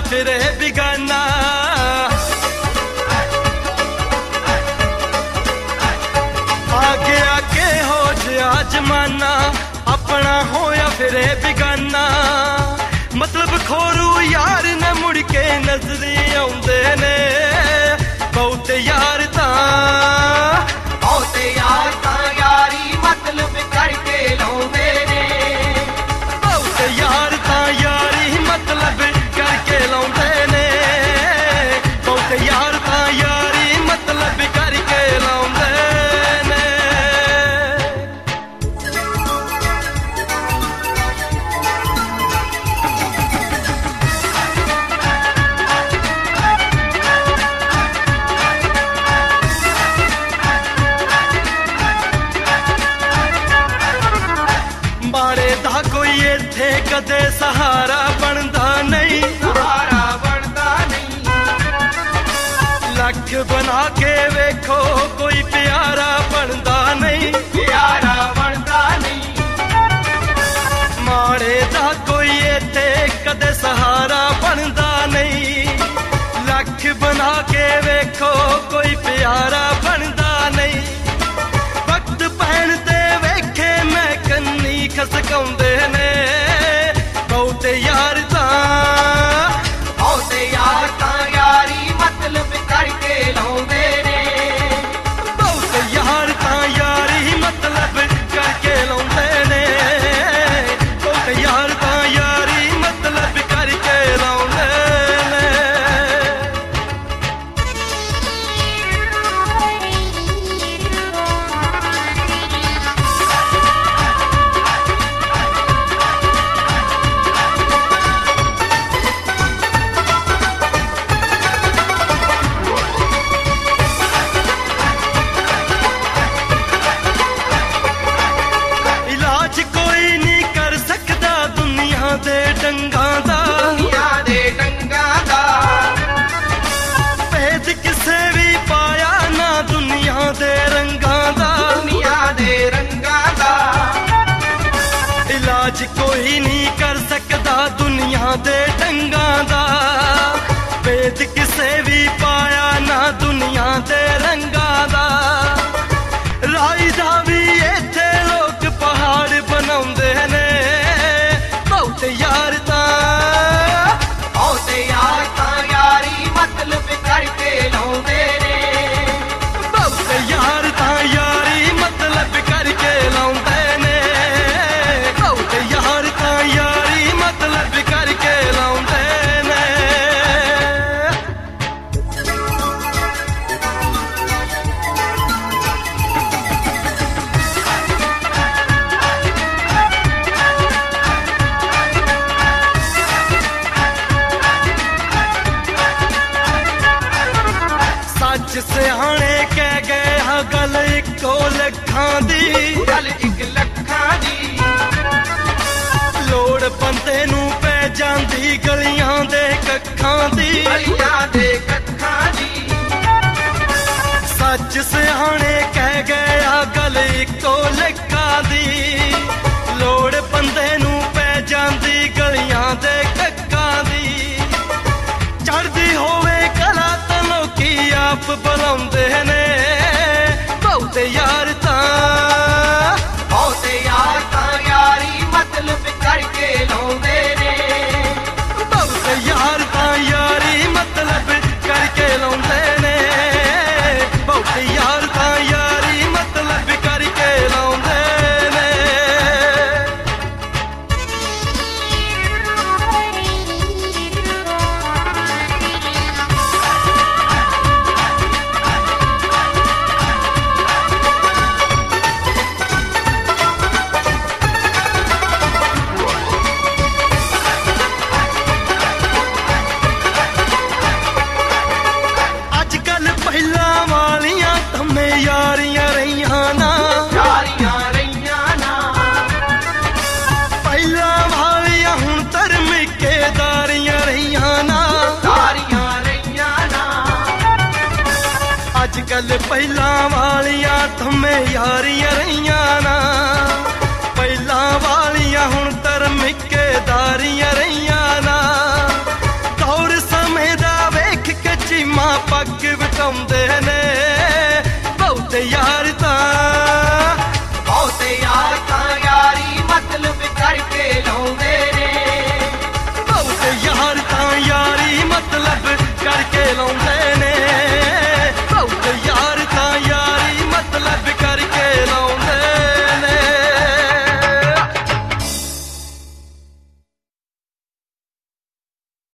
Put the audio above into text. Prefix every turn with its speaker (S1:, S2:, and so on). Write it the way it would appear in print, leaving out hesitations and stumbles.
S1: फिरे बिगाना। आगे आगे हो जा जमाना, अपना होया फिरे बिगाना। मतलब खोरू यार न मुड़ के नजरी आउंदे ने, बहुत यार
S2: यारी मतलब करके लाउंदे ने,
S1: बहुत यार यारी मतलब करके लाउंदे ने, बहुत यार यारी मतलब करके लाउंदे ने। माड़े दा कोई इत्थे कदे सहारा बनदा नहीं,
S2: सहारा बनदा नहीं।
S1: लख बना के वेखो कोई प्यारा बनदा नहीं,
S2: प्यारा बनदा नहीं।
S1: माड़े दा कोई इत्थे कदे सहारा बनदा नहीं, लख बना के वेखो कोई प्यारा बनदा नहीं। वक्त पैण ते वेखे मैं कन्नी खसकाउंदे ने, बहुत यार
S2: यारी मतलब करके लाउंदे ने,
S1: बहुत यार यारी मतलब करके लाउंदे ने, बहुत यार यारी मतलब करके लाउंदे ने। इलाज कोई नहीं कर सकदा दुनिया दे डंगां दा,
S2: दुनिया दे डंगां दा।
S1: भेद किसे भी पाया ना दुनिया दे रंगां दा,
S2: दुनिया दे रंगां दा।
S1: इलाज कोई नहीं कर सकदा दुनिया दे डंगां दा, भेद किसे भी पाया ना दुनिया दे रंगां दा। राई दा भी इत्थे लोग पहाड़ बनाउंदे ने, बहुत यार
S2: यारी मतलब करके लाउंदे ने,
S1: बहुत यार यारी मतलब करके लाउंदे ने, बहुत यार यारी मतलब करके लाउंदे ने। सच सियाने कह गए हाँ गल इको लखां दी,
S2: गल 1 ਲੱਖਾਂ ਦੀ।
S1: लोड़ बंदे नू पै जांदी गलियां दे कखां दी,
S2: गलियां दे कखां दी।
S1: सच सियाने कह गए हाँ गल इको लखां दी, लोड़ बंदे नू पै जांदी गलियां दे कखां दी। चढ़दी होवे कला तां लोकी आप बुलाउंदे ने, बहुत यार
S2: यारी मतलब करके लाउंदे ने,
S1: बहुत यार यारी मतलब करके लाउंदे ने, बहुत यार यारी मतलब करके लाउंदे ने। गल पहला वालियां थम्मे यारियां रहियां ना, पहला वालियां हुण धर्मिकेदारियां रहियां ना। दौर ਆਉਂਦੇ